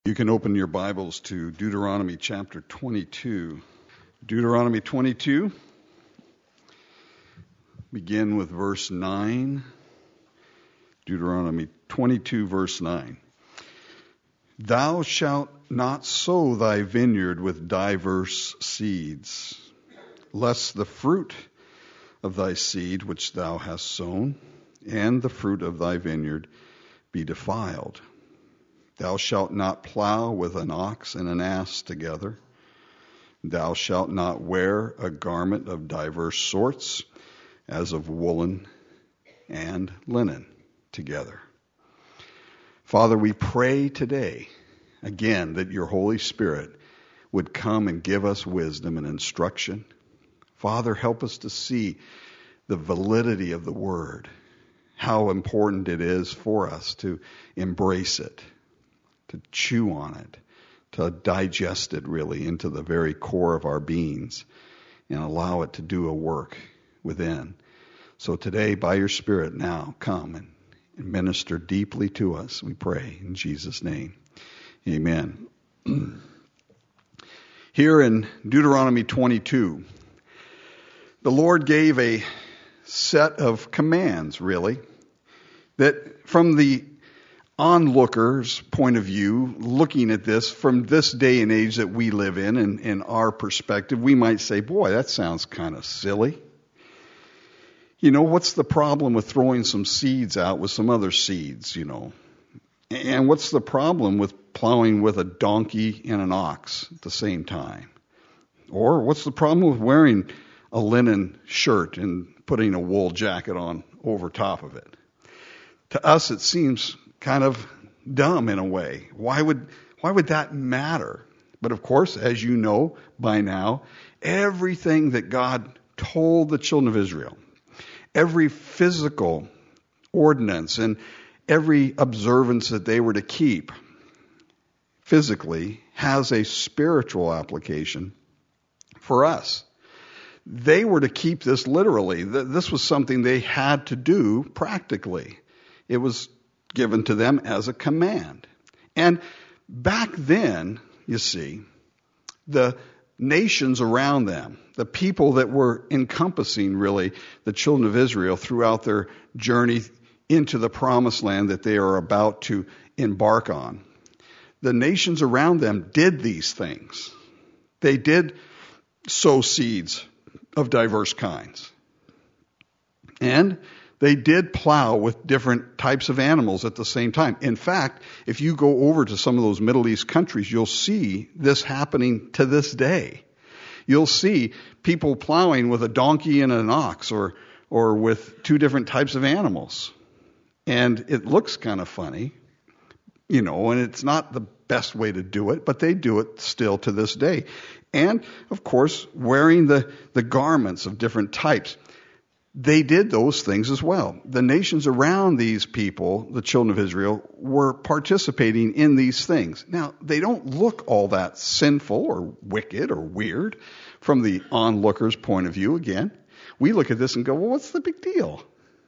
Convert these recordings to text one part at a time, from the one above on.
You can open your Bibles to Deuteronomy chapter 22. Deuteronomy 22, begin with verse 9. Deuteronomy 22, verse 9. Thou shalt not sow thy vineyard with diverse seeds, lest the fruit of thy seed which thou hast sown, and the fruit of thy vineyard be defiled. Thou shalt not plow with an ox and an ass together. Thou shalt not wear a garment of diverse sorts, as of woolen and linen together. Father, we pray today, again, that your Holy Spirit would come and give us wisdom and instruction. Father, help us to see the validity of the Word, how important it is for us to embrace it, to chew on it, to digest it really into the very core of our beings and allow it to do a work within. So today, by your Spirit, now come and minister deeply to us, we pray, in Jesus' name. Amen. Here in Deuteronomy 22, the Lord gave a set of commands, really, that from the onlooker's point of view, looking at this from this day and age that we live in our perspective, we might say, boy, that sounds kind of silly. You know, what's the problem with throwing some seeds out with some other seeds, you know? And what's the problem with plowing with a donkey and an ox at the same time? Or what's the problem with wearing a linen shirt and putting a wool jacket on over top of it? To us, it seems kind of dumb in a way. Why would that matter? But of course, as you know by now, everything that God told the children of Israel, every physical ordinance and every observance that they were to keep physically has a spiritual application for us. They were to keep this literally. This was something they had to do practically. It was given to them as a command. And back then, you see, the nations around them, the people that were encompassing really the children of Israel throughout their journey into the promised land that they are about to embark on, the nations around them did these things. They did sow seeds of diverse kinds. And they did plow with different types of animals at the same time. In fact, if you go over to some of those Middle East countries, you'll see this happening to this day. You'll see people plowing with a donkey and an ox or with two different types of animals. And it looks kind of funny, you know, and it's not the best way to do it, but they do it still to this day. And, of course, wearing the garments of different types. They did those things as well. The nations around these people, the children of Israel, were participating in these things. Now, they don't look all that sinful or wicked or weird from the onlooker's point of view. Again, we look at this and go, well, what's the big deal?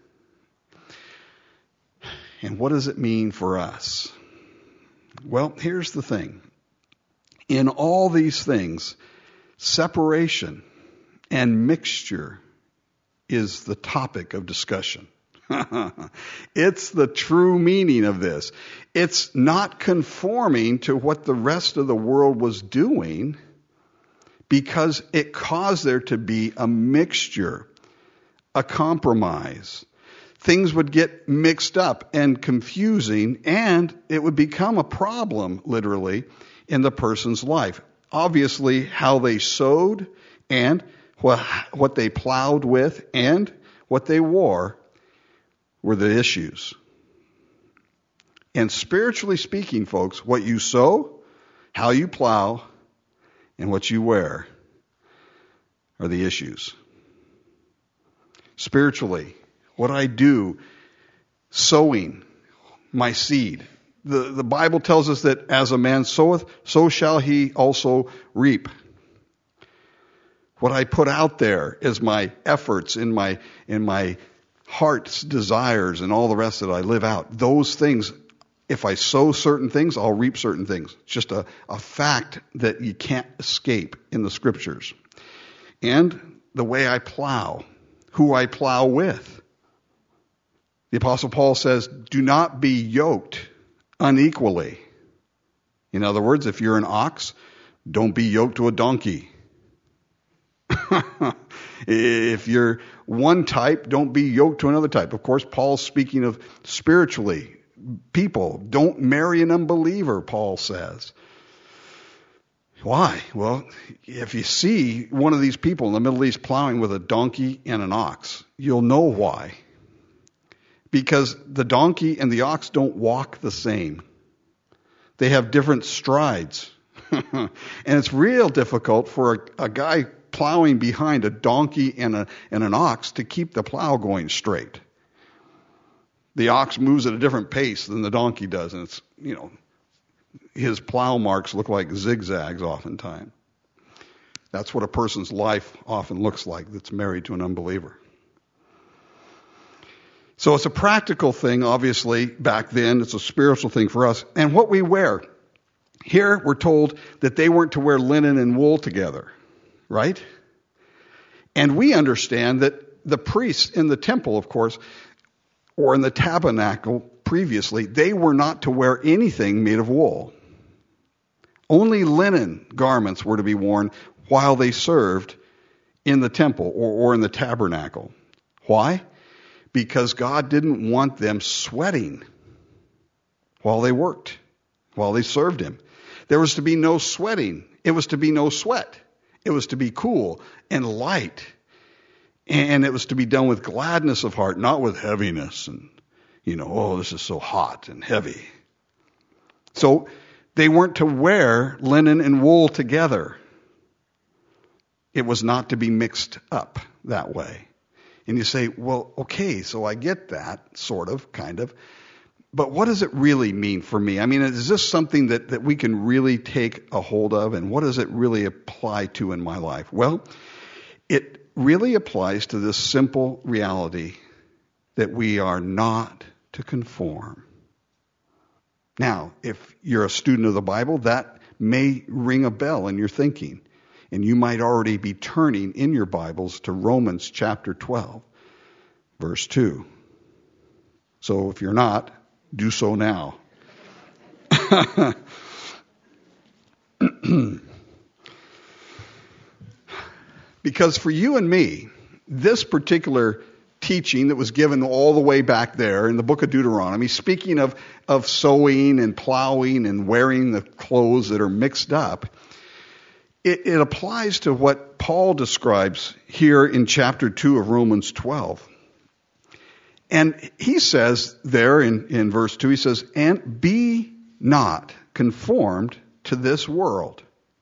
And what does it mean for us? Well, here's the thing. In all these things, separation and mixture is the topic of discussion. It's the true meaning of this. It's not conforming to what the rest of the world was doing because it caused there to be a mixture, a compromise. Things would get mixed up and confusing, and it would become a problem, literally, in the person's life. Obviously, how they sowed and what they plowed with and what they wore were the issues. And spiritually speaking, folks, what you sow, how you plow, and what you wear are the issues. Spiritually, what I do, sowing my seed. The Bible tells us that as a man soweth, so shall he also reap. What I put out there is my efforts in my heart's desires and all the rest that I live out. Those things If I sow certain things, I'll reap certain things. It's just a fact that you can't escape in the scriptures. And the way I plow, who I plow with. The Apostle Paul says, do not be yoked unequally. In other words, if you're an ox, don't be yoked to a donkey. If you're one type, don't be yoked to another type. Of course, Paul's speaking of spiritually. People, don't marry an unbeliever, Paul says. Why? Well, if you see one of these people in the Middle East plowing with a donkey and an ox, you'll know why. Because the donkey and the ox don't walk the same. They have different strides. And it's real difficult for a guy plowing behind a donkey and an ox to keep the plow going straight. The ox moves at a different pace than the donkey does, and it's, his plow marks look like zigzags oftentimes. That's what a person's life often looks like that's married to an unbeliever. So it's a practical thing, obviously, back then. It's a spiritual thing for us. And what we wear. Here we're told that they weren't to wear linen and wool together, right? And we understand that the priests in the temple, of course, or in the tabernacle previously, they were not to wear anything made of wool. Only linen garments were to be worn while they served in the temple or in the tabernacle. Why? Because God didn't want them sweating while they worked, while they served Him. There was to be no sweating. It was to be no sweat. It was to be cool and light. And it was to be done with gladness of heart, not with heaviness and, this is so hot and heavy. So they weren't to wear linen and wool together. It was not to be mixed up that way. And you say, well, okay, so I get that, sort of, kind of. But what does it really mean for me? I mean, is this something that we can really take a hold of? And what does it really apply to in my life? Well, it really applies to this simple reality that we are not to conform. Now, if you're a student of the Bible, that may ring a bell in your thinking. And you might already be turning in your Bibles to Romans chapter 12, verse 2. So if you're not, do so now. Because for you and me, this particular teaching that was given all the way back there in the book of Deuteronomy, speaking of sowing and plowing and wearing the clothes that are mixed up, it applies to what Paul describes here in chapter 2 of Romans 12. And he says there in verse 2, he says, and be not conformed to this world.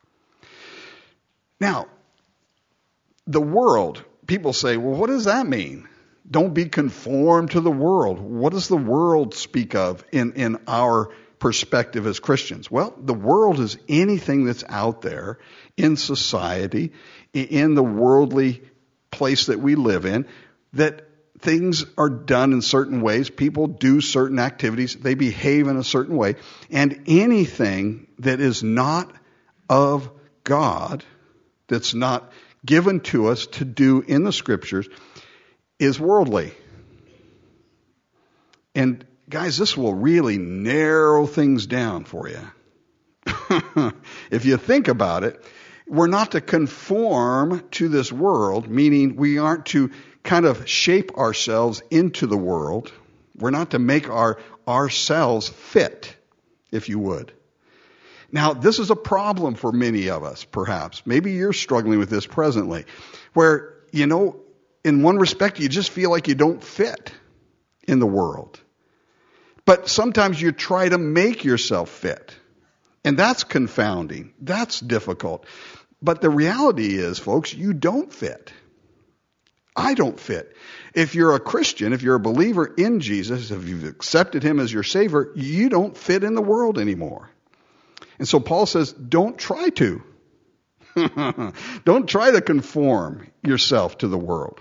Now, the world, people say, well, what does that mean? Don't be conformed to the world. What does the world speak of in our perspective as Christians? Well, the world is anything that's out there in society, in the worldly place that we live in, that things are done in certain ways. People do certain activities. They behave in a certain way. And anything that is not of God, that's not given to us to do in the Scriptures, is worldly. And guys, this will really narrow things down for you. If you think about it, we're not to conform to this world, meaning we aren't to kind of shape ourselves into the world. We're not to make ourselves fit, if you would. Now, this is a problem for many of us, perhaps. Maybe you're struggling with this presently, where, in one respect, you just feel like you don't fit in the world. But sometimes you try to make yourself fit. And that's confounding. That's difficult. But the reality is, folks, you don't fit. I don't fit. If you're a Christian, if you're a believer in Jesus, if you've accepted Him as your Savior, you don't fit in the world anymore. And so Paul says, don't try to. Don't try to conform yourself to the world.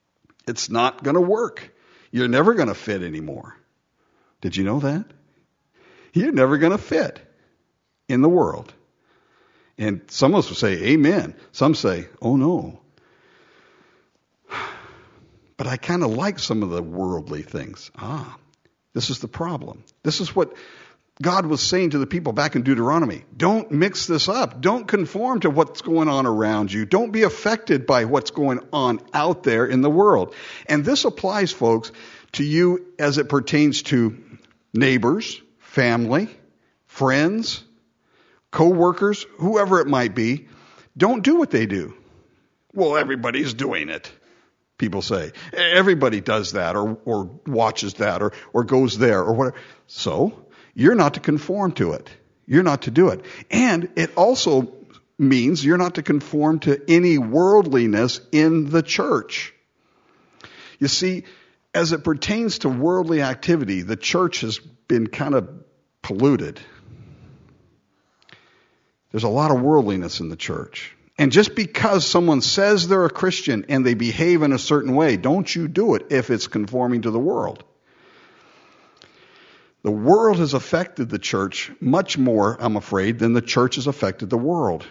It's not going to work. You're never going to fit anymore. Did you know that? You're never going to fit in the world. And some of us will say, amen. Some say, oh no. But I kind of like some of the worldly things. This is the problem. This is what God was saying to the people back in Deuteronomy. Don't mix this up. Don't conform to what's going on around you. Don't be affected by what's going on out there in the world. And this applies, folks, to you as it pertains to neighbors, family, friends, co-workers, whoever it might be. Don't do what they do. Well, everybody's doing it, people say. Everybody does that or watches that or goes there or whatever. So you're not to conform to it. You're not to do it. And it also means you're not to conform to any worldliness in the church. You see, as it pertains to worldly activity, the church has been kind of polluted. There's a lot of worldliness in the church. And just because someone says they're a Christian and they behave in a certain way, don't you do it if it's conforming to the world. The world has affected the church much more, I'm afraid, than the church has affected the world.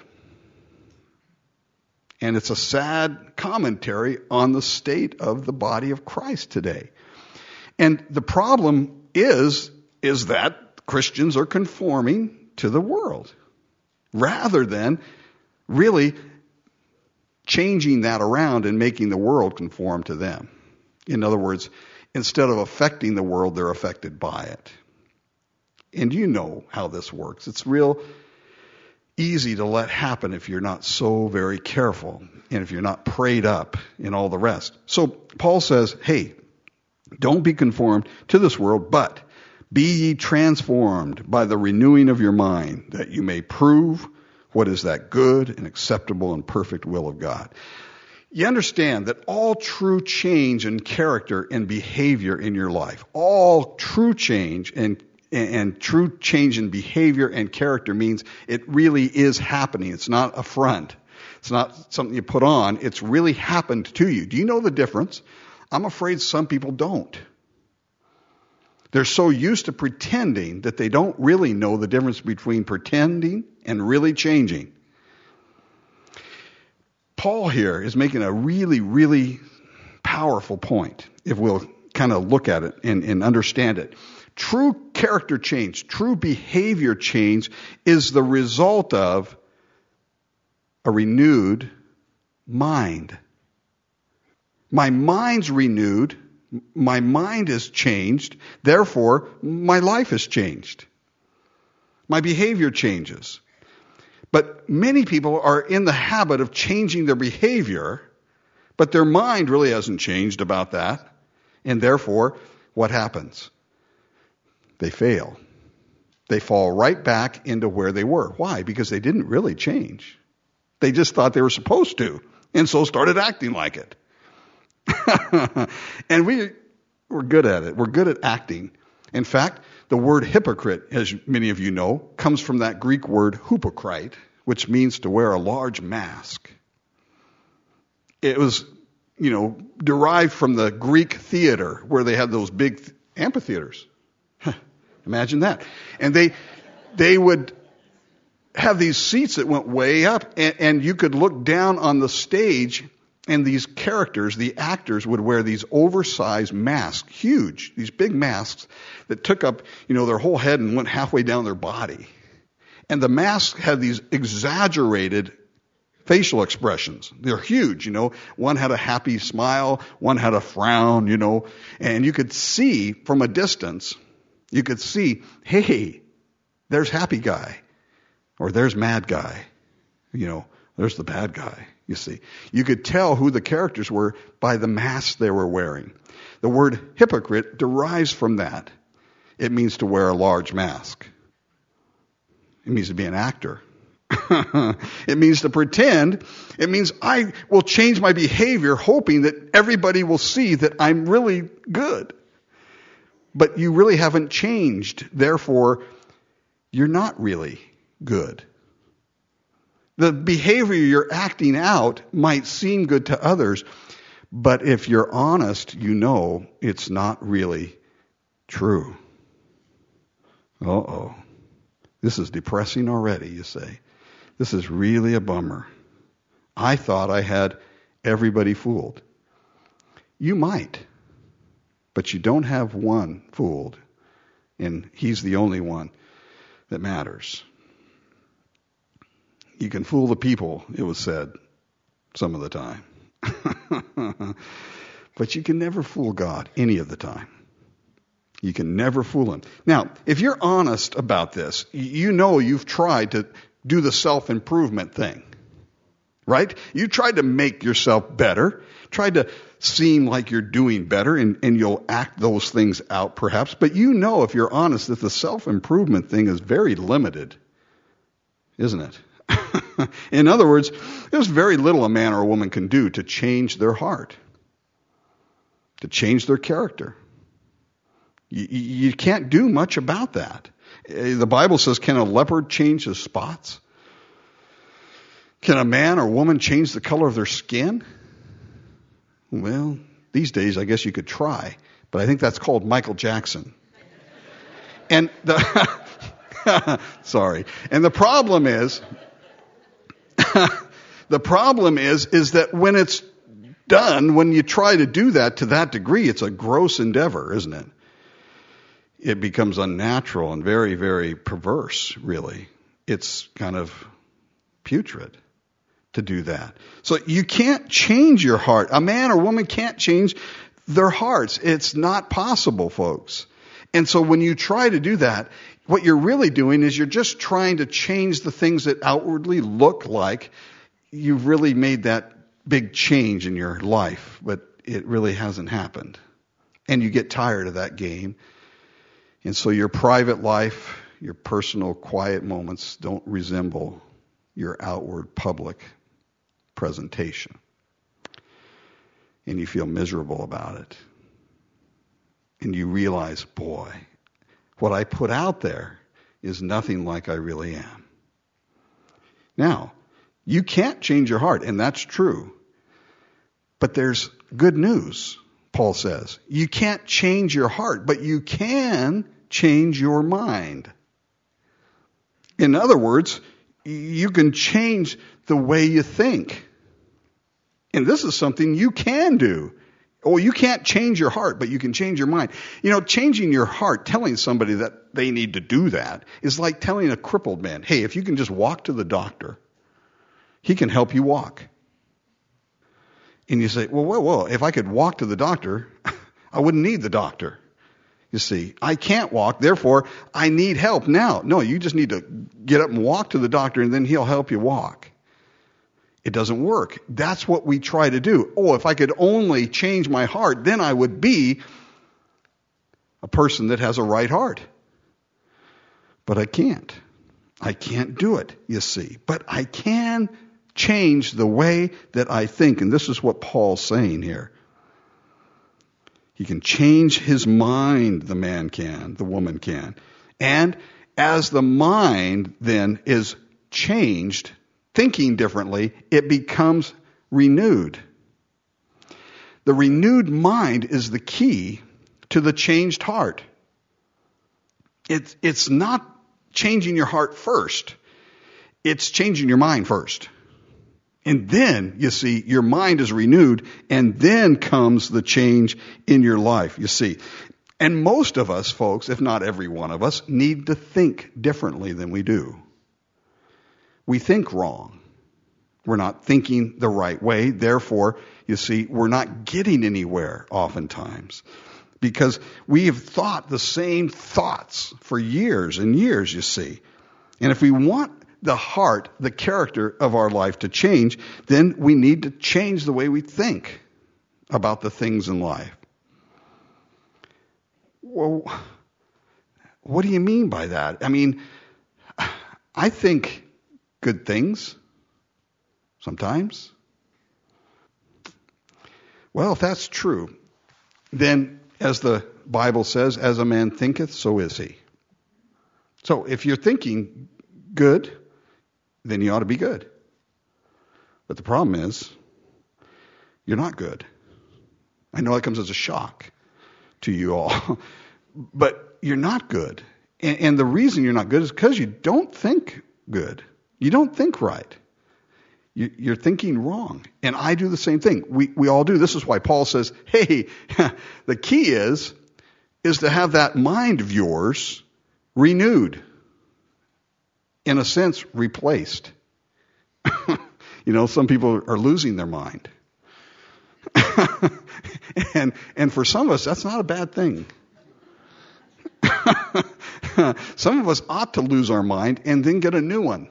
And it's a sad commentary on the state of the body of Christ today. And the problem is that Christians are conforming to the world rather than really changing that around and making the world conform to them. In other words, instead of affecting the world, they're affected by it. And you know how this works. It's real easy to let happen if you're not so very careful and if you're not prayed up and all the rest. So Paul says, hey, don't be conformed to this world, but be ye transformed by the renewing of your mind, that you may prove what is that good and acceptable and perfect will of God. You understand that all true change in character and behavior in your life, all true change and true change in behavior and character means it really is happening. It's not a front. It's not something you put on. It's really happened to you. Do you know the difference? I'm afraid some people don't. They're so used to pretending that they don't really know the difference between pretending and really changing. Paul here is making a really, really powerful point, if we'll kind of look at it and understand it. True character change, true behavior change is the result of a renewed mind. My mind's renewed. My mind is changed. Therefore, my life has changed. My behavior changes. But many people are in the habit of changing their behavior, but their mind really hasn't changed about that. And therefore, what happens? They fail. They fall right back into where they were. Why? Because they didn't really change. They just thought they were supposed to, and so started acting like it. And we're good at it. We're good at acting. In fact, the word hypocrite, as many of you know, comes from that Greek word hypocrite, which means to wear a large mask. It was, derived from the Greek theater where they had those big amphitheaters. Imagine that. And they would have these seats that went way up, and you could look down on the stage, and these characters, the actors, would wear these oversized masks, huge, these big masks that took up, their whole head and went halfway down their body. And the masks had these exaggerated facial expressions. They're huge, One had a happy smile, one had a frown, and you could see from a distance, hey, there's happy guy, or there's mad guy, there's the bad guy, you see. You could tell who the characters were by the masks they were wearing. The word hypocrite derives from that. It means to wear a large mask. It means to be an actor. It means to pretend. It means I will change my behavior hoping that everybody will see that I'm really good. But you really haven't changed. Therefore, you're not really good. The behavior you're acting out might seem good to others, but if you're honest, it's not really true. Uh-oh. This is depressing already, you say. This is really a bummer. I thought I had everybody fooled. You might, but you don't have one fooled, and he's the only one that matters. You can fool the people, it was said some of the time. But you can never fool God any of the time. You can never fool him. Now, if you're honest about this, you know you've tried to do the self-improvement thing, right? You tried to make yourself better, tried to seem like you're doing better, and you'll act those things out perhaps, but you know if you're honest that the self-improvement thing is very limited, isn't it? In other words, there's very little a man or a woman can do to change their heart, to change their character. You can't do much about that. The Bible says, can a leopard change his spots? Can a man or woman change the color of their skin? Well, these days I guess you could try, but I think that's called Michael Jackson. And sorry. And the problem is that when it's done, when you try to do that to that degree, it's a gross endeavor, isn't it? It becomes unnatural and very, very perverse, really. It's kind of putrid to do that. So you can't change your heart. A man or woman can't change their hearts. It's not possible, folks. And so when you try to do that, what you're really doing is you're just trying to change the things that outwardly look like you've really made that big change in your life, but it really hasn't happened. And you get tired of that game. And so your private life, your personal quiet moments don't resemble your outward public presentation. And you feel miserable about it. And you realize, boy, what I put out there is nothing like I really am. Now, you can't change your heart, and that's true. But there's good news, Paul says. You can't change your heart, but you can change your mind. In other words, you can change the way you think. And this is something you can do. Oh, you can't change your heart, but you can change your mind. You know, changing your heart, telling somebody that they need to do that, is like telling a crippled man, hey, if you can just walk to the doctor, he can help you walk. And you say, well, if I could walk to the doctor, I wouldn't need the doctor. You see, I can't walk, therefore I need help now. No, you just need to get up and walk to the doctor, and then he'll help you walk. It doesn't work. That's what we try to do. Oh, if I could only change my heart, then I would be a person that has a right heart. But I can't. I can't do it, you see. But I can change the way that I think. And this is what Paul's saying here. He can change his mind, the man can, the woman can. And as the mind then is changed, thinking differently, it becomes renewed. The renewed mind is the key to the changed heart. It's not changing your heart first. It's changing your mind first. And then, you see, your mind is renewed, and then comes the change in your life, you see. And most of us, folks, if not every one of us, need to think differently than we do. We think wrong. We're not thinking the right way. Therefore, you see, we're not getting anywhere oftentimes. Because we have thought the same thoughts for years and years, you see. And if we want the heart, the character of our life to change, then we need to change the way we think about the things in life. Well, what do you mean by that? I mean, I think good things sometimes. Well, if that's true, then as the Bible says, as a man thinketh, so is he. So if you're thinking good, then you ought to be good. But the problem is, you're not good. I know that comes as a shock to you all, but you're not good. And the reason you're not good is because you don't think good. You don't think right. You're thinking wrong. And I do the same thing. We all do. This is why Paul says, hey, the key is to have that mind of yours renewed. In a sense, replaced. Some people are losing their mind. and for some of us, that's not a bad thing. Some of us ought to lose our mind and then get a new one.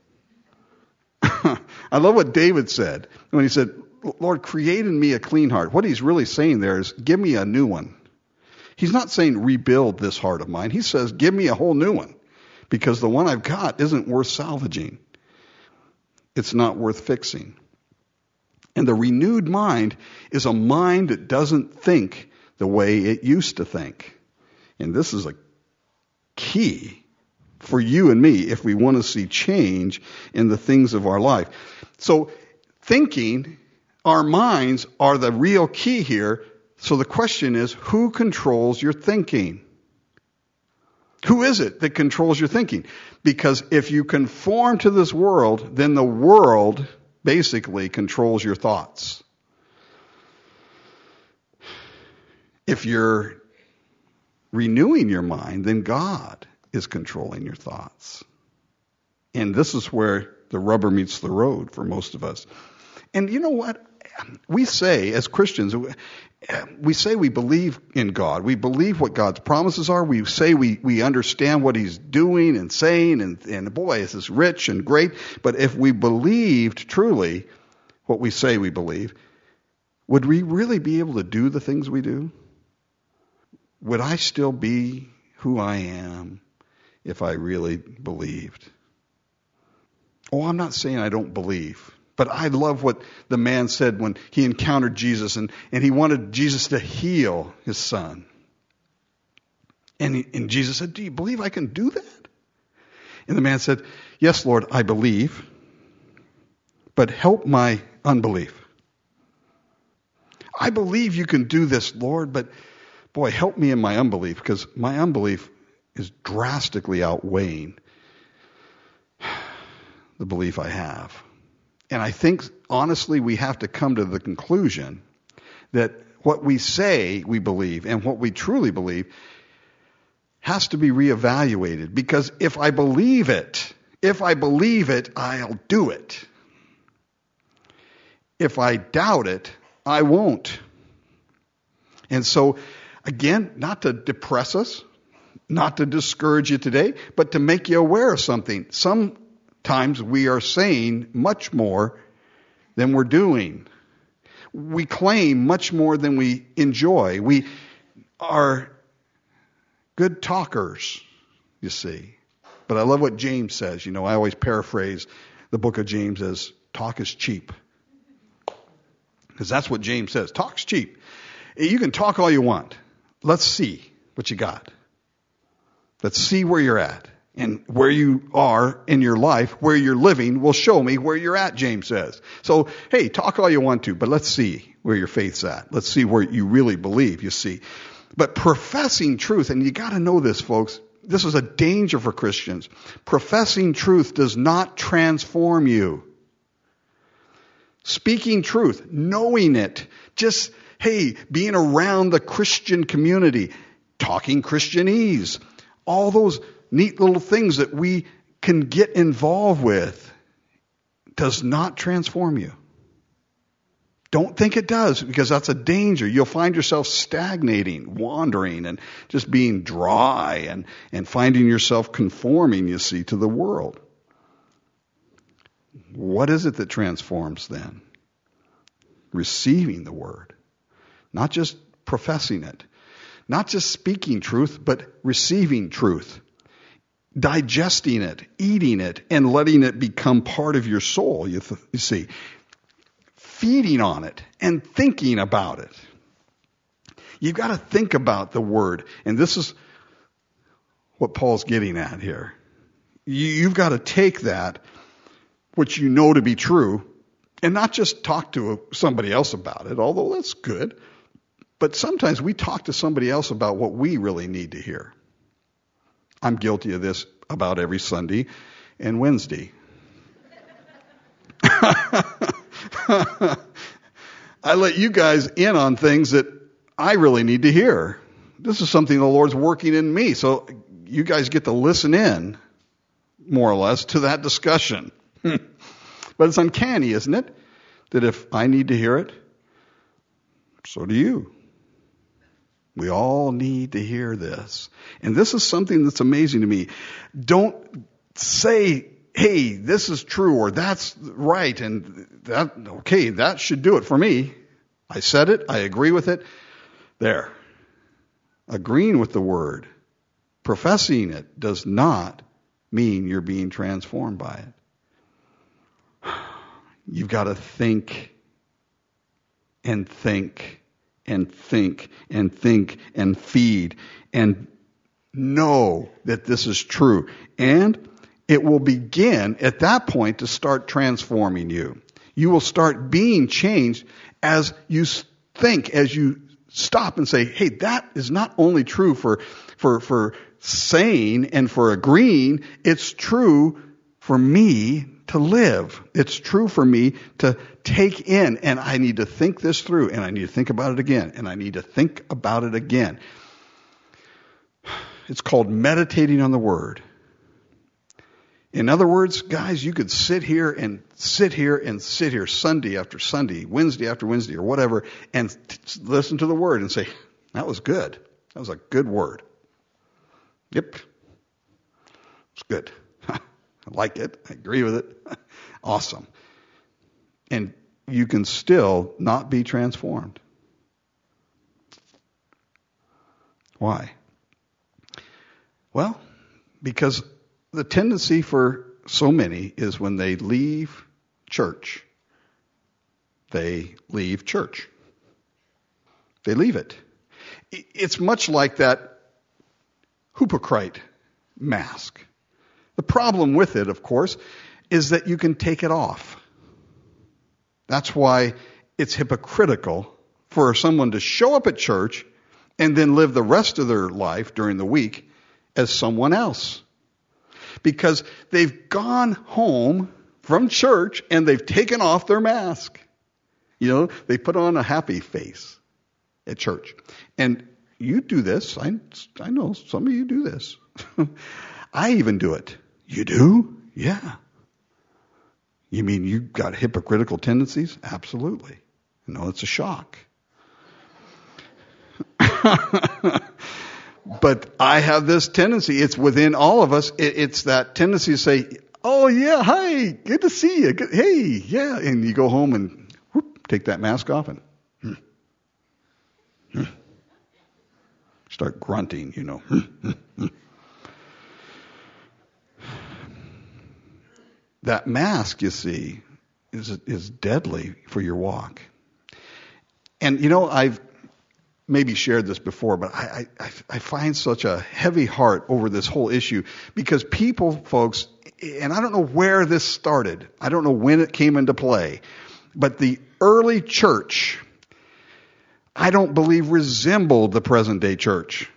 I love what David said when he said, Lord, create in me a clean heart. What he's really saying there is, give me a new one. He's not saying rebuild this heart of mine. He says, give me a whole new one, because the one I've got isn't worth salvaging. It's not worth fixing. And the renewed mind is a mind that doesn't think the way it used to think. And this is a key for you and me if we want to see change in the things of our life. So thinking, our minds are the real key here. So the question is, who controls your thinking? Who is it that controls your thinking? Because if you conform to this world, then the world basically controls your thoughts. If you're renewing your mind, then God is controlling your thoughts. And this is where the rubber meets the road for most of us. And you know what? We say, as Christians, we say we believe in God. We believe what God's promises are. We say we understand what He's doing and saying, and boy, this is rich and great. But if we believed truly what we say we believe, would we really be able to do the things we do? Would I still be who I am if I really believed? Oh, I'm not saying I don't believe. But I love what the man said when he encountered Jesus and he wanted Jesus to heal his son. And Jesus said, do you believe I can do that? And the man said, yes, Lord, I believe, but help my unbelief. I believe you can do this, Lord, but boy, help me in my unbelief, because my unbelief is drastically outweighing the belief I have. And I think, honestly, we have to come to the conclusion that what we say we believe and what we truly believe has to be reevaluated. Because if I believe it, I'll do it. If I doubt it, I won't. And so, again, not to depress us, not to discourage you today, but to make you aware of something. Sometimes we are saying much more than we're doing. We claim much more than we enjoy. We are good talkers, you see. But I love what James says. I always paraphrase the book of James as talk is cheap. Because that's what James says. Talk's cheap. You can talk all you want. Let's see what you got. Let's see where you're at. And where you are in your life, where you're living, will show me where you're at, James says. So, hey, talk all you want to, but let's see where your faith's at. Let's see where you really believe, you see. But professing truth, and you got to know this, folks, this is a danger for Christians. Professing truth does not transform you. Speaking truth, knowing it, just, hey, being around the Christian community, talking Christianese, all those neat little things that we can get involved with does not transform you. Don't think it does, because that's a danger. You'll find yourself stagnating, wandering, and just being dry and finding yourself conforming, you see, to the world. What is it that transforms then? Receiving the word. Not just professing it. Not just speaking truth, but receiving truth. Digesting it, eating it, and letting it become part of your soul, you see. Feeding on it and thinking about it. You've got to think about the word. And this is what Paul's getting at here. You've got to take that, which you know to be true, and not just talk to somebody else about it, although that's good. But sometimes we talk to somebody else about what we really need to hear. I'm guilty of this about every Sunday and Wednesday. I let you guys in on things that I really need to hear. This is something the Lord's working in me, so you guys get to listen in, more or less, to that discussion. But it's uncanny, isn't it? That if I need to hear it, so do you. We all need to hear this. And this is something that's amazing to me. Don't say, hey, this is true, or that's right, and that should do it for me. I said it, I agree with it. There. Agreeing with the word, professing it, does not mean you're being transformed by it. You've got to think and think and think and think and feed and know that this is true. And it will begin at that point to start transforming you. You will start being changed as you think, as you stop and say, hey, that is not only true for saying and for agreeing, it's true for me to live. It's true for me to take in, and I need to think this through, and I need to think about it again, and I need to think about it again. It's called meditating on the Word. In other words, guys, you could sit here and sit here and sit here Sunday after Sunday, Wednesday after Wednesday, or whatever, and listen to the Word and say, that was good. That was a good word. Yep. It's good. I like it. I agree with it. Awesome. And you can still not be transformed. Why? Well, because the tendency for so many is when they leave church, they leave church. They leave it. It's much like that hypocrite mask. The problem with it, of course, is that you can take it off. That's why it's hypocritical for someone to show up at church and then live the rest of their life during the week as someone else. Because they've gone home from church and they've taken off their mask. You know, they put on a happy face at church. And you do this. I know some of you do this. I even do it. You do? Yeah. You mean you got hypocritical tendencies? Absolutely. No, it's a shock. But I have this tendency. It's within all of us. It's that tendency to say, oh, yeah, hi, good to see you. Good, hey, yeah. And you go home and whoop, take that mask off and start grunting, you know. That mask, you see, is deadly for your walk. And, you know, I've maybe shared this before, but I find such a heavy heart over this whole issue because people, folks, and I don't know where this started. I don't know when it came into play, but the early church, I don't believe, resembled the present day church.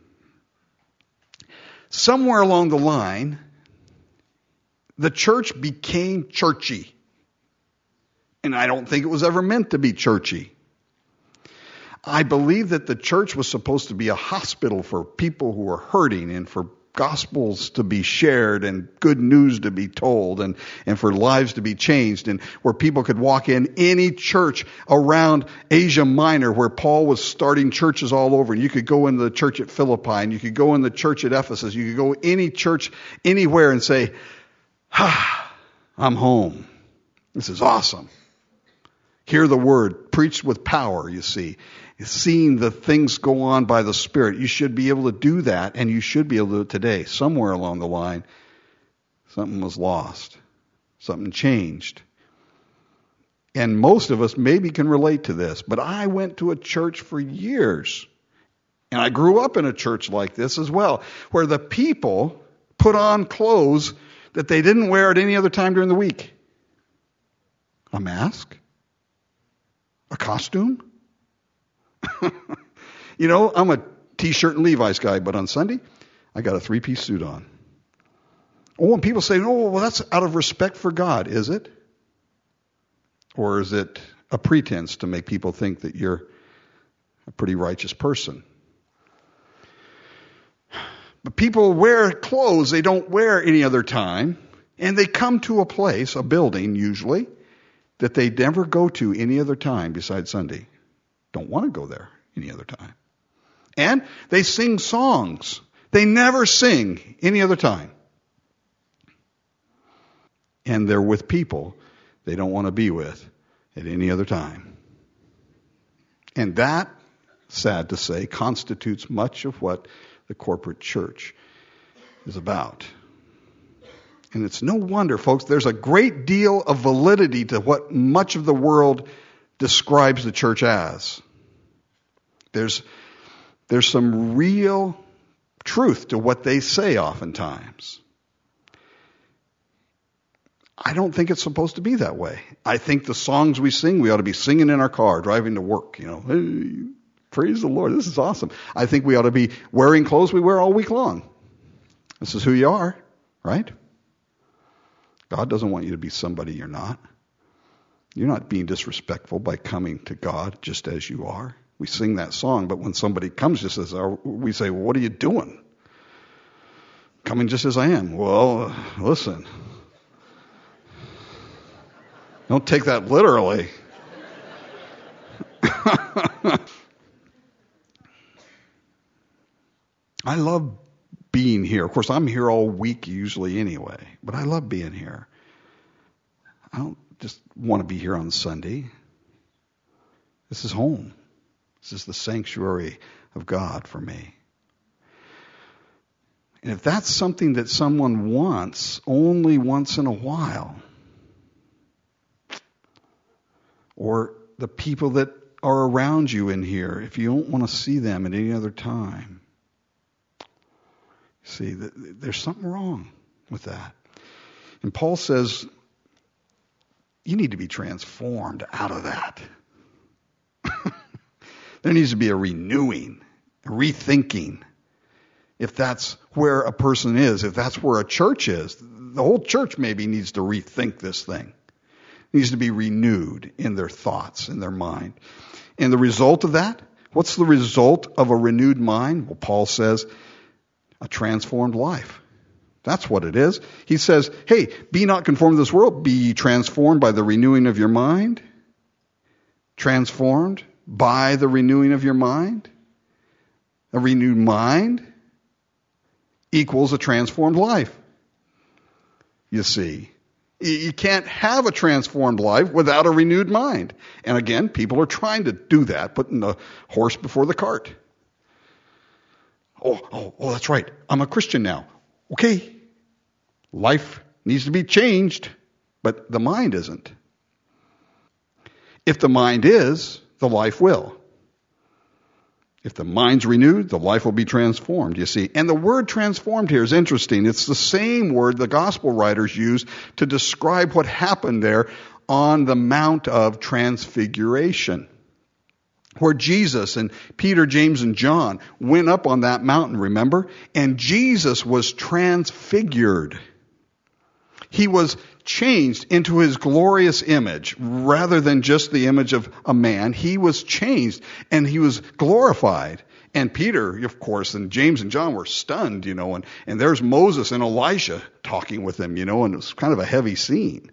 Somewhere along the line, the church became churchy. And I don't think it was ever meant to be churchy. I believe that the church was supposed to be a hospital for people who were hurting and for gospels to be shared and good news to be told and for lives to be changed and where people could walk in any church around Asia Minor where Paul was starting churches all over. And you could go into the church at Philippi and you could go in the church at Ephesus. You could go any church anywhere and say, I'm home. This is awesome. Hear the word preached with power, you see. Seeing the things go on by the Spirit. You should be able to do that, and you should be able to do it today. Somewhere along the line, something was lost. Something changed. And most of us maybe can relate to this, but I went to a church for years. And I grew up in a church like this as well, where the people put on clothes that they didn't wear at any other time during the week. A mask? A costume? You know, I'm a T-shirt and Levi's guy, but on Sunday, I got a 3-piece suit on. Oh, and people say, oh, well, that's out of respect for God. Is it? Or is it a pretense to make people think that you're a pretty righteous person? But people wear clothes they don't wear any other time, and they come to a place, a building usually, that they never go to any other time besides Sunday. Don't want to go there any other time. And they sing songs they never sing any other time. And they're with people they don't want to be with at any other time. And that, sad to say, constitutes much of what the corporate church is about. And it's no wonder, folks, there's a great deal of validity to what much of the world describes the church as. There's some real truth to what they say oftentimes. I don't think it's supposed to be that way. I think the songs we sing, we ought to be singing in our car, driving to work, Hey, praise the Lord, this is awesome. I think we ought to be wearing clothes we wear all week long. This is who you are, right? God doesn't want you to be somebody you're not. You're not being disrespectful by coming to God just as you are. We sing that song, but when somebody comes just as we say, well, what are you doing? Coming just as I am. Well, listen. Don't take that literally. I love being here. Of course, I'm here all week usually anyway, but I love being here. I don't just want to be here on Sunday. This is home. This is the sanctuary of God for me. And if that's something that someone wants only once in a while, or the people that are around you in here, if you don't want to see them at any other time, see, there's something wrong with that. And Paul says, you need to be transformed out of that. There needs to be a renewing, a rethinking. If that's where a person is, if that's where a church is, the whole church maybe needs to rethink this thing. It needs to be renewed in their thoughts, in their mind. And the result of that, what's the result of a renewed mind? Well, Paul says, a transformed life. That's what it is. He says, hey, be not conformed to this world, be ye transformed by the renewing of your mind. Transformed by the renewing of your mind. A renewed mind equals a transformed life. You see, you can't have a transformed life without a renewed mind. And again, people are trying to do that, putting the horse before the cart. Oh, that's right. I'm a Christian now. Okay. Life needs to be changed, but the mind isn't. If the mind is, the life will. If the mind's renewed, the life will be transformed, you see. And the word transformed here is interesting. It's the same word the gospel writers use to describe what happened there on the Mount of Transfiguration, where Jesus and Peter, James, and John went up on that mountain, remember? And Jesus was transfigured. He was changed into his glorious image rather than just the image of a man. He was changed and he was glorified. And Peter, of course, and James and John were stunned, and there's Moses and Elijah talking with him, and it was kind of a heavy scene.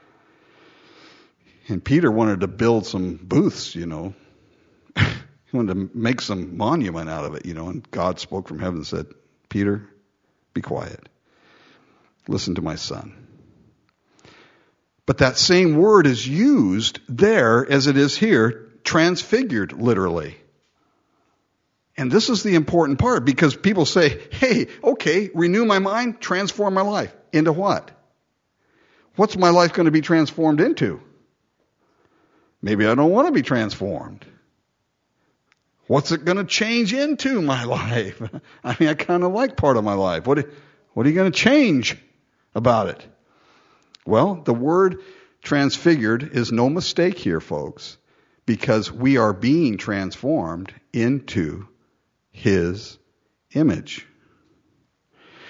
And Peter wanted to build some booths, He wanted to make some monument out of it, and God spoke from heaven and said, Peter, be quiet. Listen to my son. But that same word is used there as it is here, transfigured, literally. And this is the important part, because people say, hey, okay, renew my mind, transform my life. Into what? What's my life going to be transformed into? Maybe I don't want to be transformed. What's it going to change into my life? I mean, I kind of like part of my life. What are you going to change about it? Well, the word transfigured is no mistake here, folks, because we are being transformed into his image.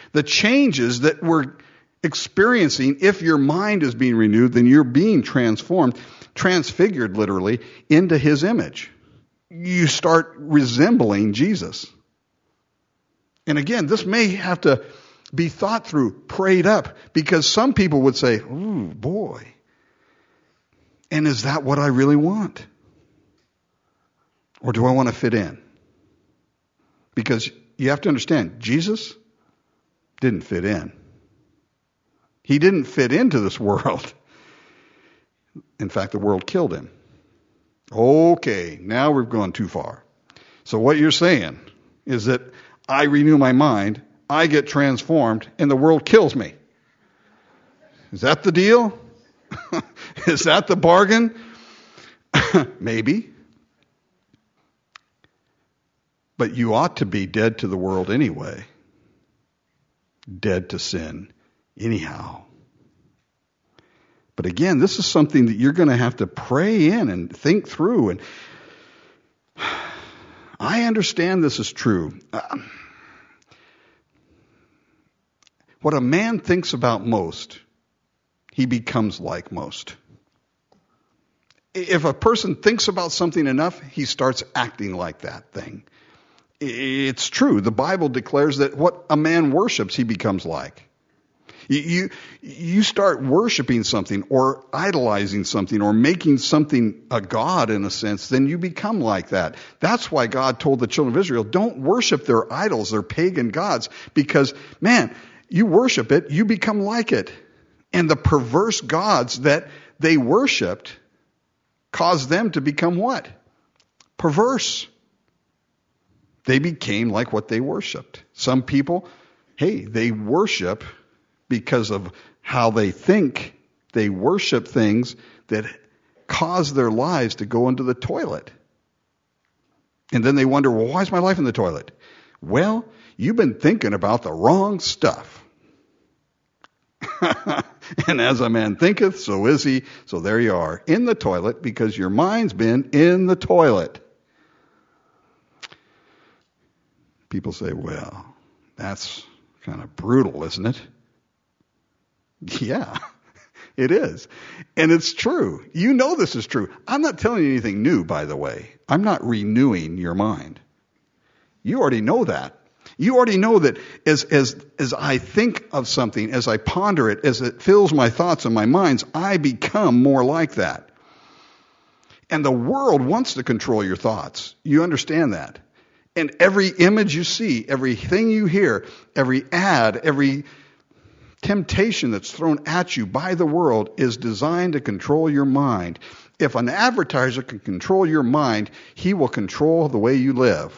The changes that we're experiencing, if your mind is being renewed, then you're being transformed, transfigured literally, into his image. You start resembling Jesus. And again, this may have to be thought through, prayed up, because some people would say, ooh, boy. And is that what I really want? Or do I want to fit in? Because you have to understand, Jesus didn't fit in. He didn't fit into this world. In fact, the world killed him. Okay, now we've gone too far. So what you're saying is that I renew my mind, I get transformed, and the world kills me. Is that the deal? Is that the bargain? Maybe. But you ought to be dead to the world anyway. Dead to sin anyhow. But again, this is something that you're going to have to pray in and think through. And I understand this is true. What a man thinks about most, he becomes like most. If a person thinks about something enough, he starts acting like that thing. It's true. The Bible declares that what a man worships, he becomes like. You start worshiping something or idolizing something or making something a god in a sense, then you become like that. That's why God told the children of Israel, don't worship their idols, their pagan gods, because, man, you worship it, you become like it. And the perverse gods that they worshipped caused them to become what? Perverse. They became like what they worshipped. Some people, hey, they worship because of how they think. They worship things that cause their lives to go into the toilet. And then they wonder, well, why is my life in the toilet? Well, you've been thinking about the wrong stuff. And as a man thinketh, so is he. So there you are, in the toilet, because your mind's been in the toilet. People say, well, that's kind of brutal, isn't it? Yeah, it is. And it's true. You know this is true. I'm not telling you anything new, by the way. I'm not renewing your mind. You already know that. You already know that as I think of something, as I ponder it, as it fills my thoughts and my minds, I become more like that. And the world wants to control your thoughts. You understand that. And every image you see, everything you hear, every ad, every temptation that's thrown at you by the world is designed to control your mind. If an advertiser can control your mind, he will control the way you live.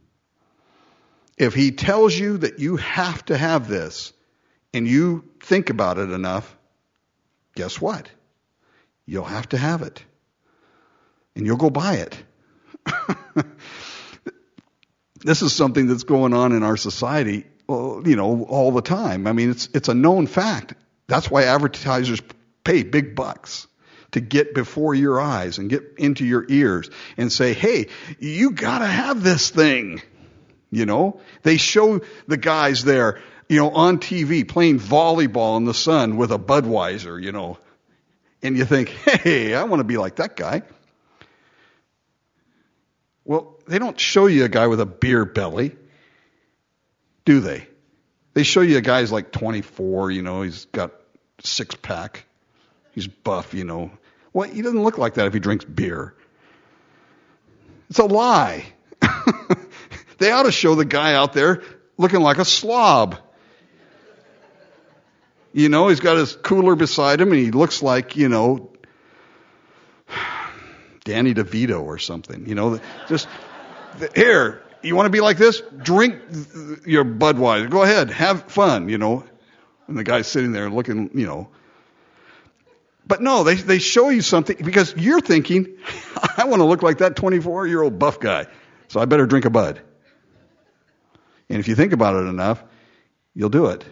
If he tells you that you have to have this and you think about it enough, guess what? You'll have to have it. And you'll go buy it. This is something that's going on in our society, all the time. I mean, it's a known fact. That's why advertisers pay big bucks to get before your eyes and get into your ears and say, hey, you got to have this thing. They show the guys there, on TV playing volleyball in the sun with a Budweiser, and you think, hey, I want to be like that guy. Well, they don't show you a guy with a beer belly, do they? They show you a guy who's like 24, he's got six-pack, he's buff, Well, he doesn't look like that if he drinks beer. It's a lie. They ought to show the guy out there looking like a slob. He's got his cooler beside him and he looks like, Danny DeVito or something. Just, here, you want to be like this? Drink your Budweiser. Go ahead, have fun, And the guy's sitting there looking, But no, they show you something because you're thinking, I want to look like that 24-year-old buff guy, so I better drink a Bud. And if you think about it enough, you'll do it.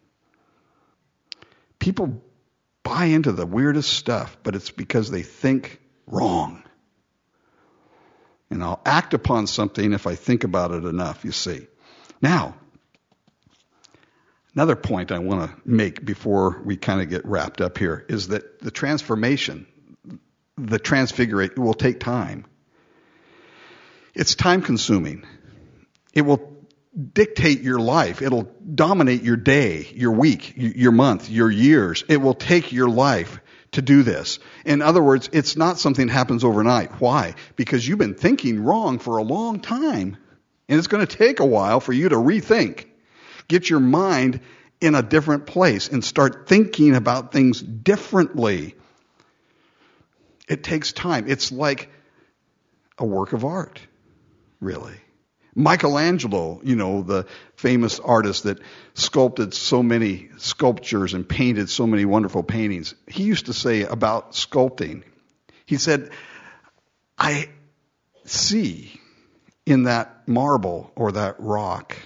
People buy into the weirdest stuff, but it's because they think wrong. And I'll act upon something if I think about it enough, you see. Now, Another point I want to make before we kind of get wrapped up here is that the transformation, the transfiguration will take time. It's time consuming. It will dictate your life. It'll dominate your day, your week, your month, your years. It will take your life to do this. In other words, it's not something that happens overnight. Why? Because you've been thinking wrong for a long time. And it's going to take a while for you to rethink. Get your mind in a different place and start thinking about things differently. It takes time. It's like a work of art, really. Michelangelo, the famous artist that sculpted so many sculptures and painted so many wonderful paintings, he used to say about sculpting, he said, I see in that marble or that rock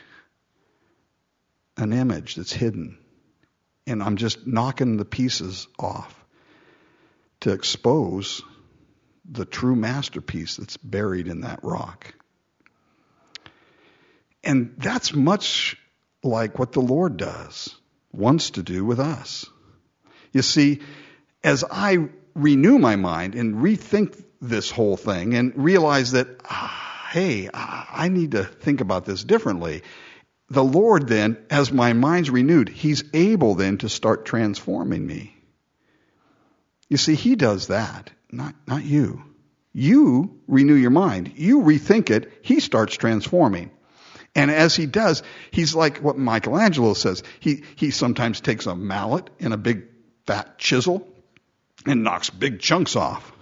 an image that's hidden, and I'm just knocking the pieces off to expose the true masterpiece that's buried in that rock. And that's much like what the Lord wants to do with us. You see, as I renew my mind and rethink this whole thing and realize that, hey, I need to think about this differently, the Lord then, as my mind's renewed, He's able then to start transforming me. You see, He does that, not you. You renew your mind. You rethink it. He starts transforming. And as He does, He's like what Michelangelo says. He sometimes takes a mallet and a big fat chisel and knocks big chunks off.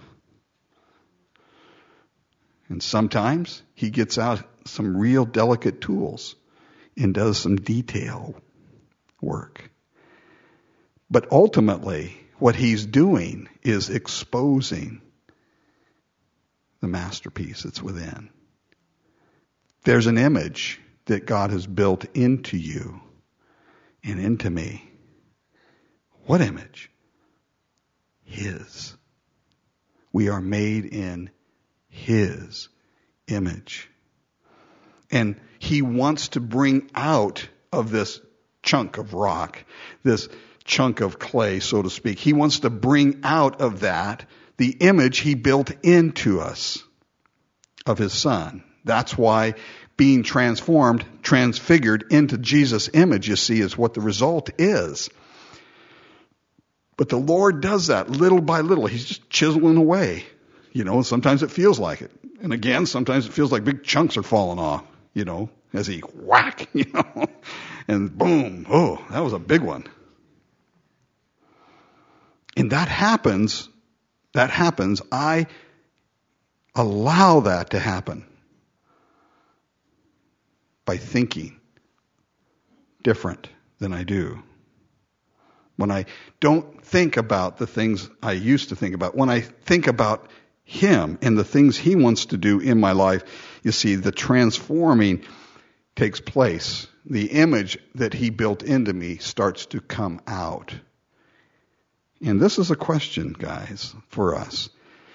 And sometimes He gets out some real delicate tools and does some detail work. But ultimately, what He's doing is exposing the masterpiece that's within. There's an image that God has built into you and into me. What image? His. We are made in His image. And He wants to bring out of this chunk of rock, this chunk of clay, so to speak. He wants to bring out of that the image He built into us of His Son. That's why being transformed, transfigured into Jesus' image, you see, is what the result is. But the Lord does that little by little. He's just chiseling away. Sometimes it feels like it. And again, sometimes it feels like big chunks are falling off, as He whack, and boom, oh, that was a big one. And that happens, I allow that to happen by thinking different than I do. When I don't think about the things I used to think about, when I think about Him and the things He wants to do in my life, you see, the transforming takes place. The image that He built into me starts to come out. And this is a question, guys, for us.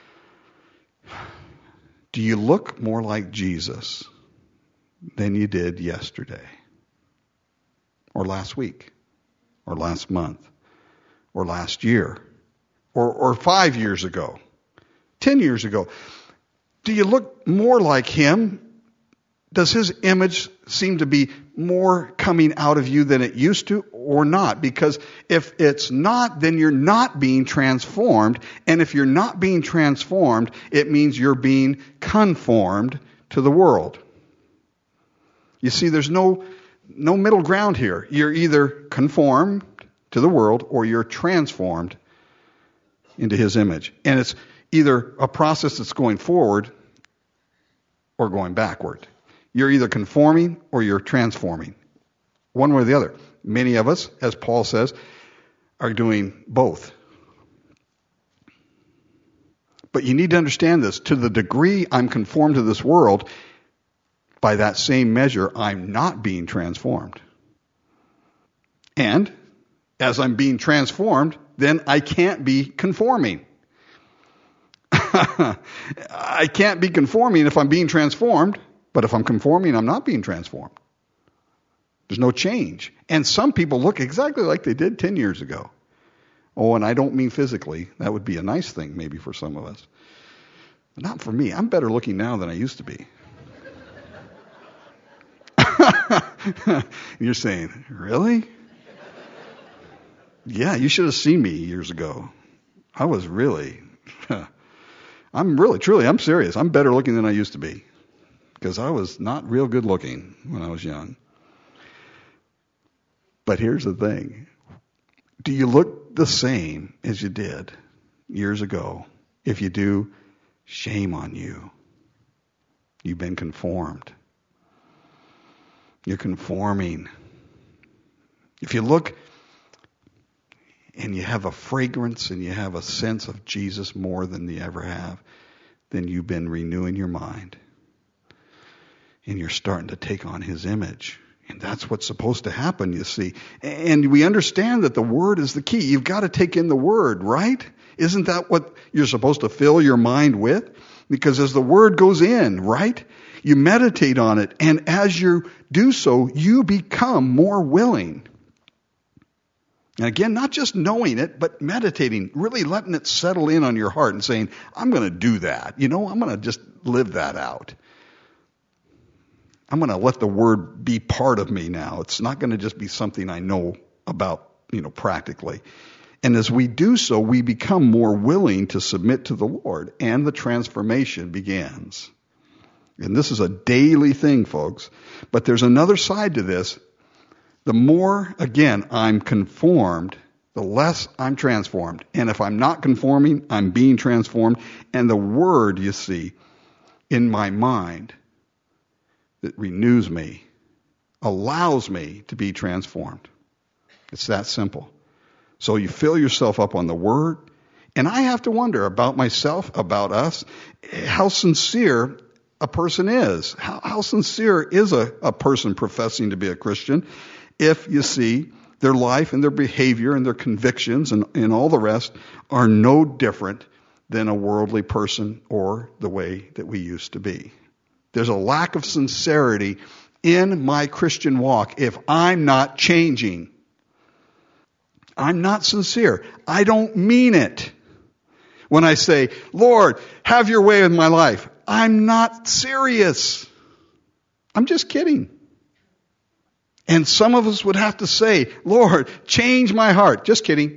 Do you look more like Jesus than you did yesterday? Or last week? Or last month? Or last year? Or 5 years ago? 10 years ago? Do you look more like Him? Does His image seem to be more coming out of you than it used to, or not? Because if it's not, then you're not being transformed. And if you're not being transformed, it means you're being conformed to the world. You see, there's no middle ground here. You're either conformed to the world or you're transformed into His image. And it's either a process that's going forward or going backward. You're either conforming or you're transforming. One way or the other. Many of us, as Paul says, are doing both. But you need to understand this. To the degree I'm conformed to this world, by that same measure, I'm not being transformed. And as I'm being transformed, then I can't be conforming. I can't be conforming if I'm being transformed. But if I'm conforming, I'm not being transformed. There's no change. And some people look exactly like they did 10 years ago. Oh, and I don't mean physically. That would be a nice thing maybe for some of us. But not for me. I'm better looking now than I used to be. You're saying, really? Yeah, you should have seen me years ago. I was really, I'm serious. I'm better looking than I used to be. Because I was not real good looking when I was young. But here's the thing. Do you look the same as you did years ago? If you do, shame on you. You've been conformed. You're conforming. If you look and you have a fragrance and you have a sense of Jesus more than you ever have, then you've been renewing your mind. And you're starting to take on His image. And that's what's supposed to happen, you see. And we understand that the Word is the key. You've got to take in the Word, right? Isn't that what you're supposed to fill your mind with? Because as the Word goes in, right, you meditate on it. And as you do so, you become more willing. And again, not just knowing it, but meditating, really letting it settle in on your heart and saying, I'm going to do that. I'm going to just live that out. I'm going to let the Word be part of me now. It's not going to just be something I know about, practically. And as we do so, we become more willing to submit to the Lord, and the transformation begins. And this is a daily thing, folks. But there's another side to this. The more, again, I'm conformed, the less I'm transformed. And if I'm not conforming, I'm being transformed. And the Word, you see, in my mind, that renews me, allows me to be transformed. It's that simple. So you fill yourself up on the Word. And I have to wonder about myself, about us, how sincere a person is. How sincere is a person professing to be a Christian if, you see, their life and their behavior and their convictions and all the rest are no different than a worldly person or the way that we used to be. There's a lack of sincerity in my Christian walk if I'm not changing. I'm not sincere. I don't mean it. When I say, Lord, have your way with my life, I'm not serious. I'm just kidding. And some of us would have to say, Lord, change my heart. Just kidding.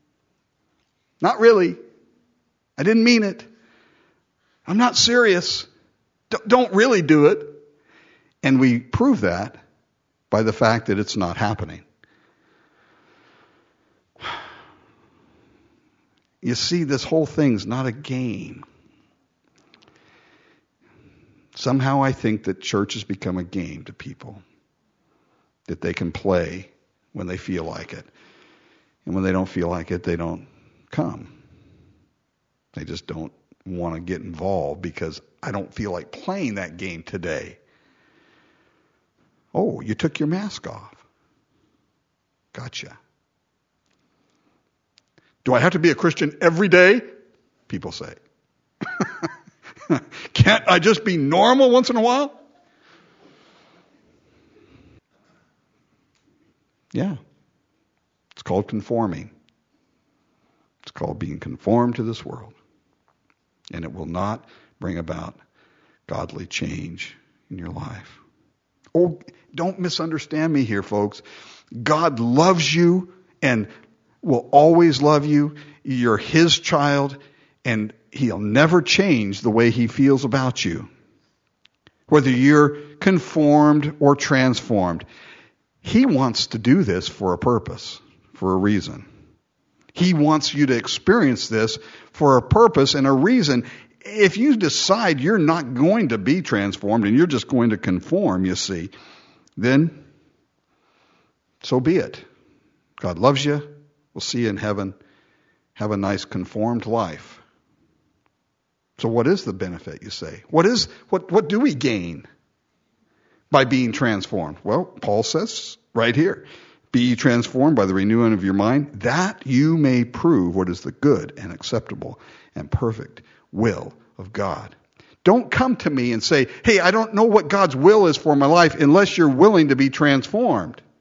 Not really. I didn't mean it. I'm not serious. Don't really do it. And we prove that by the fact that it's not happening. You see, this whole thing's not a game. Somehow I think that church has become a game to people that they can play when they feel like it. And when they don't feel like it, they don't come. They just don't want to get involved because I don't feel like playing that game today. Oh, you took your mask off. Gotcha. Do I have to be a Christian every day? People say. Can't I just be normal once in a while? Yeah. It's called conforming. It's called being conformed to this world. And it will not bring about godly change in your life. Oh, don't misunderstand me here, folks. God loves you and will always love you. You're His child, and He'll never change the way He feels about you. Whether you're conformed or transformed, He wants to do this for a purpose, for a reason. He wants you to experience this for a purpose and a reason. If you decide you're not going to be transformed and you're just going to conform, you see, then so be it. God loves you. We'll see you in heaven. Have a nice conformed life. So what is the benefit, you say? What do we gain by being transformed? Well, Paul says right here, be ye transformed by the renewing of your mind, that you may prove what is the good and acceptable and perfect will of God. Don't come to me and say, hey, I don't know what God's will is for my life unless you're willing to be transformed.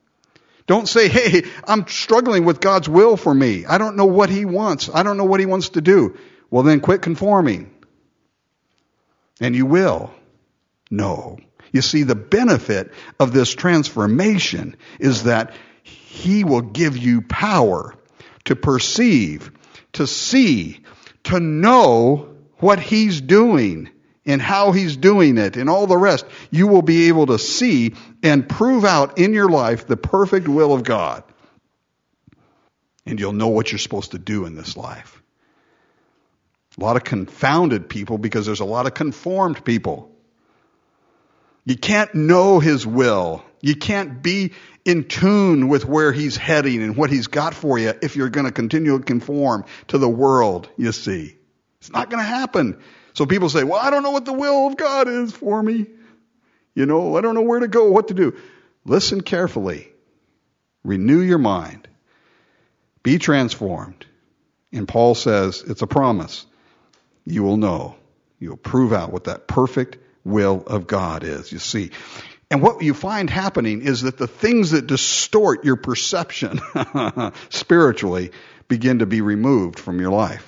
Don't say, hey, I'm struggling with God's will for me. I don't know what He wants. I don't know what He wants to do. Well, then quit conforming. And you will. No. You see, the benefit of this transformation is that He will give you power to perceive, to see, to know what He's doing and how He's doing it and all the rest. You will be able to see and prove out in your life the perfect will of God. And you'll know what you're supposed to do in this life. A lot of confounded people because there's a lot of conformed people. You can't know His will. You can't be in tune with where He's heading and what He's got for you if you're going to continue to conform to the world, you see. It's not going to happen. So people say, well, I don't know what the will of God is for me. I don't know where to go, what to do. Listen carefully. Renew your mind. Be transformed. And Paul says, it's a promise. You will know. You'll prove out what that perfect will of God is, you see. And what you find happening is that the things that distort your perception spiritually begin to be removed from your life.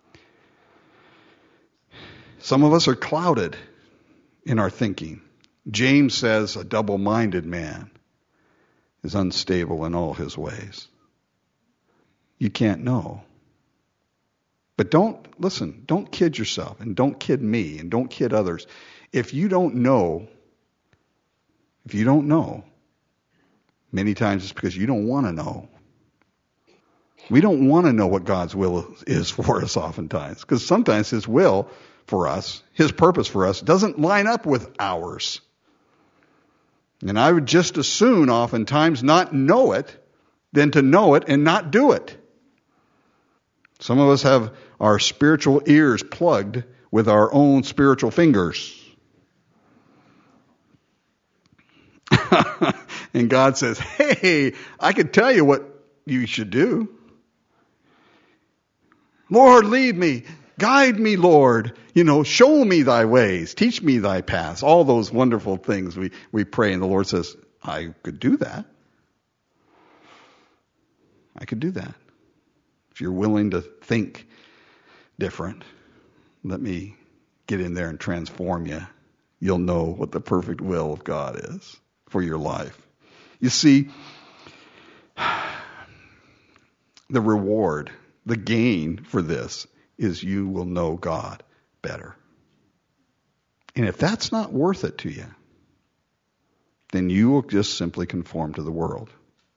Some of us are clouded in our thinking. James says a double-minded man is unstable in all his ways. You can't know. But don't kid yourself, and don't kid me, and don't kid others. If you don't know, many times it's because you don't want to know. We don't want to know what God's will is for us oftentimes, because sometimes His will for us, His purpose for us, doesn't line up with ours. And I would just as soon oftentimes not know it than to know it and not do it. Some of us have our spiritual ears plugged with our own spiritual fingers. And God says, hey, I can tell you what you should do. Lord, lead me. Guide me, Lord. Show me thy ways. Teach me thy paths. All those wonderful things we pray. And the Lord says, I could do that. I could do that. If you're willing to think different, let me get in there and transform you. You'll know what the perfect will of God is for your life. You see, the reward, the gain for this is you will know God better. And if that's not worth it to you, then you will just simply conform to the world.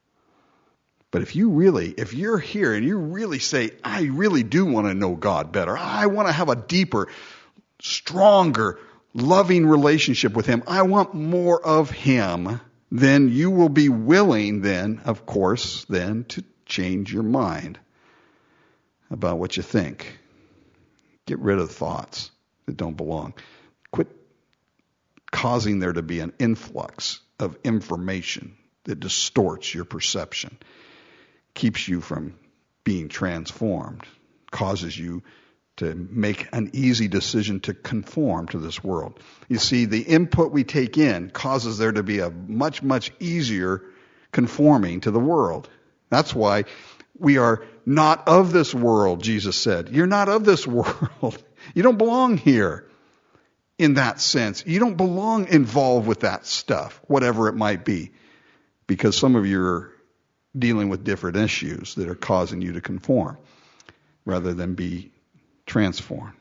But if you're here and you really say, I really do want to know God better. I want to have a deeper, stronger, loving relationship with Him. I want more of Him. Then you will be willing then, of course, then to change your mind about what you think. Get rid of thoughts that don't belong. Quit causing there to be an influx of information that distorts your perception, keeps you from being transformed, causes you to make an easy decision to conform to this world. You see, the input we take in causes there to be a much, much easier conforming to the world. That's why we are not of this world, Jesus said. You're not of this world. You don't belong here in that sense. You don't belong involved with that stuff, whatever it might be, because some of you are dealing with different issues that are causing you to conform rather than be transformed.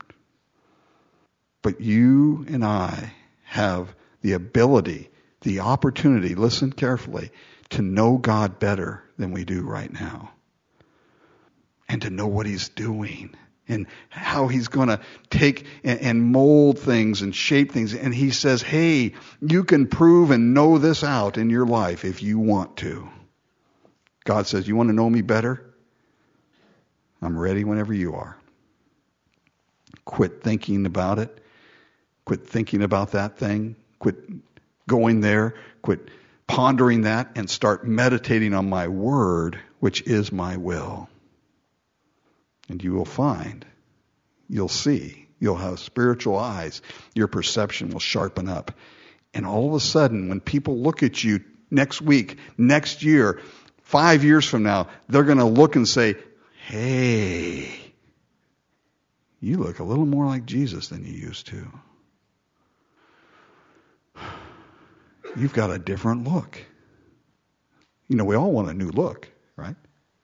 But you and I have the ability, the opportunity, listen carefully, to know God better than we do right now. And to know what He's doing and how He's going to take and mold things and shape things. And He says, hey, you can prove and know this out in your life if you want to. God says, you want to know me better? I'm ready whenever you are. Quit thinking about it. Quit thinking about that thing. Quit going there. Quit pondering that and start meditating on my word, which is my will. And you will find, you'll see, you'll have spiritual eyes. Your perception will sharpen up. And all of a sudden, when people look at you next week, next year, 5 years from now, they're going to look and say, hey, you look a little more like Jesus than you used to. You've got a different look. You know, we all want a new look, right?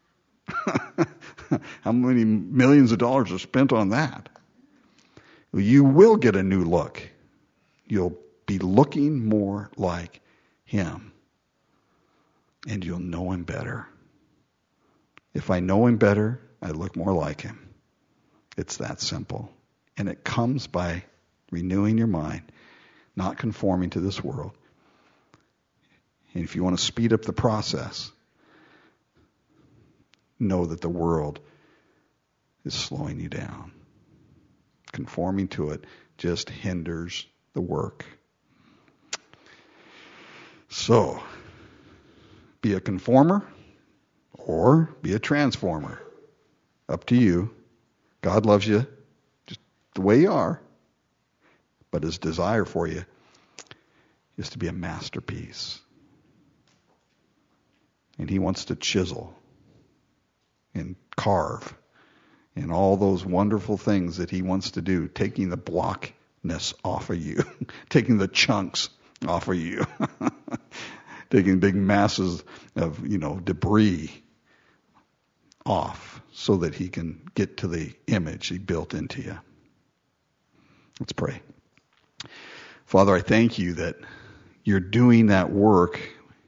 How many millions of dollars are spent on that? You will get a new look. You'll be looking more like him. And you'll know him better. If I know him better, I look more like him. It's that simple. And it comes by renewing your mind, not conforming to this world. And if you want to speed up the process, know that the world is slowing you down. Conforming to it just hinders the work. So, be a conformer or be a transformer. Up to you. God loves you just the way you are, but his desire for you is to be a masterpiece. And he wants to chisel and carve and all those wonderful things that he wants to do, taking the blockness off of you, taking the chunks off of you, taking big masses of, debris off so that he can get to the image he built into you. Let's pray. Father, I thank you that you're doing that work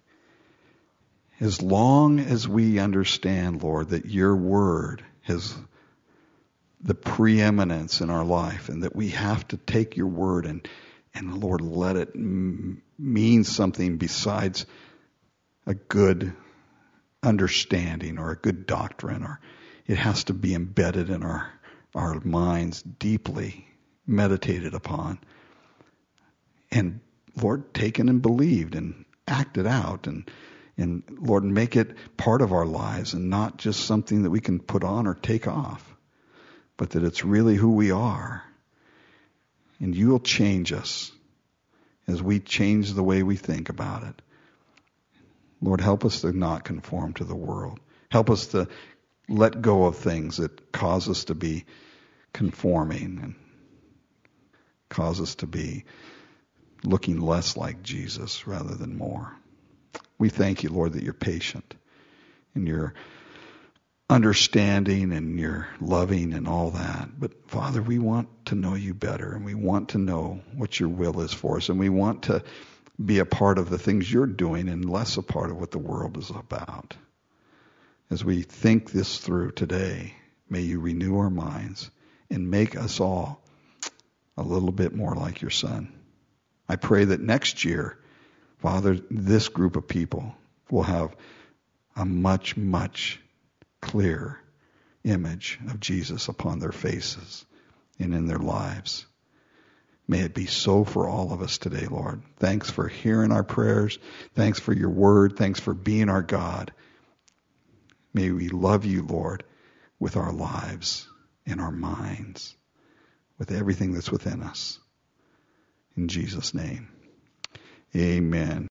as long as we understand, Lord, that your word has the preeminence in our life and that we have to take your word and Lord, let it mean something besides a good understanding or a good doctrine, or it has to be embedded in our minds, deeply meditated upon, and Lord, taken and believed and acted out, and Lord, make it part of our lives and not just something that we can put on or take off, but that it's really who we are. And you will change us as we change the way we think about it. Lord, help us to not conform to the world. Help us to let go of things that cause us to be conforming and cause us to be looking less like Jesus rather than more. We thank you, Lord, that you're patient and you're understanding and you're loving and all that. But Father, we want to know you better, and we want to know what your will is for us, and we want to be a part of the things you're doing and less a part of what the world is about. As we think this through today, may you renew our minds and make us all a little bit more like your Son. I pray that next year, Father, this group of people will have a much, much clearer image of Jesus upon their faces and in their lives. May it be so for all of us today, Lord. Thanks for hearing our prayers. Thanks for your word. Thanks for being our God. May we love you, Lord, with our lives and our minds, with everything that's within us. In Jesus' name, amen.